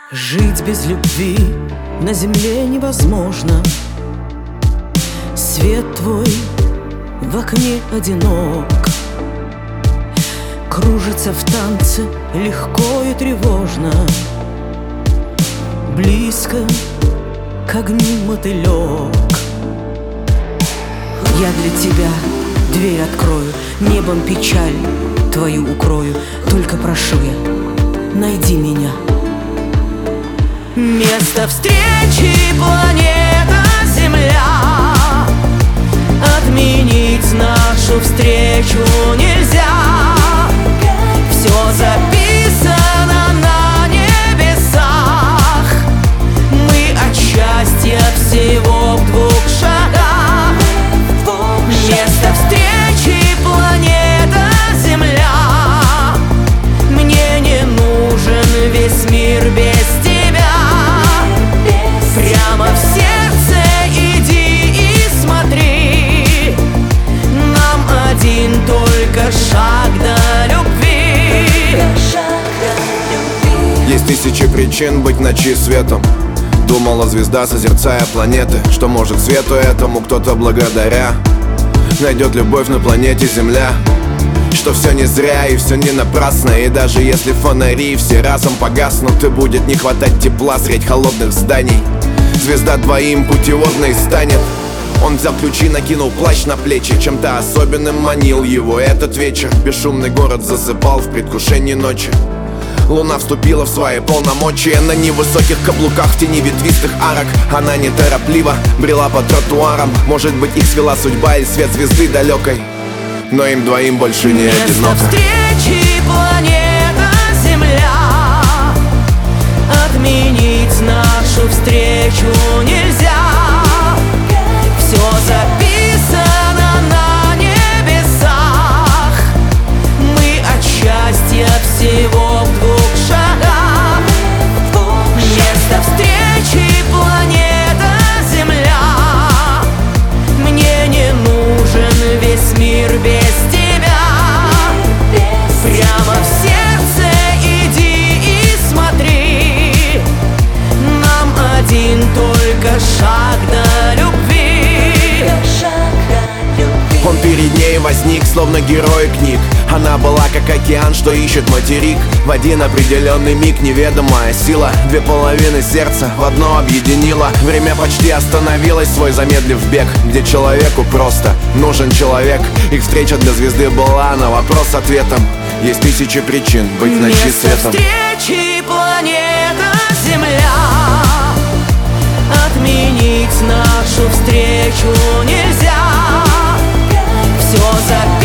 Жить без любви на земле невозможно. Свет твой в окне одинок, кружится в танце легко и тревожно. Близко к огню мотылек. Я для тебя дверь открою, небом печаль твою укрою. Только прошу я, найди меня. Место встречи планета Земля. Отменить нашу встречу нельзя. Все записано на небесах. Мы от счастья всего в 2 шагах. Место встречи планета Земля. Мне не нужен весь мир без тебя. Прямо в сердце иди и смотри. Нам один только шаг до любви. Есть тысячи причин быть ночи светом. Думала звезда, созерцая планеты, что может свету этому кто-то благодаря найдет любовь на планете Земля. Что все не зря и все не напрасно. И даже если фонари все разом погаснут, и будет не хватать тепла средь холодных зданий, звезда двоим путеводной станет. Он взял ключи, накинул плащ на плечи. Чем-то особенным манил его этот вечер. Бесшумный город засыпал в предвкушении ночи. Луна вступила в свои полномочия. На невысоких каблуках в тени ветвистых арок она неторопливо брела по тротуарам. Может быть, их свела судьба или свет звезды далекой, но им двоим больше не одиноко. Место встречи планета Земля. Отменить нашу встречу нельзя. Все записано на небесах. Мы от счастья всего в 2 шагах. Место встречи планета Земля. Мне не нужен весь мир без тебя. Прямо в сердце иди и смотри. Нам один только шаг до любви. Он перед ней возник, словно герой книг. Она была как океан, что ищет материк. В один определенный миг неведомая сила 2 половины сердца в одно объединила. Время почти остановилось, свой замедлив бег, где человеку просто нужен человек. Их встреча для звезды была на вопрос с ответом. Есть тысячи причин быть в ночи светом. Место встречи планета Земля. Отменить нашу встречу нельзя. Все записано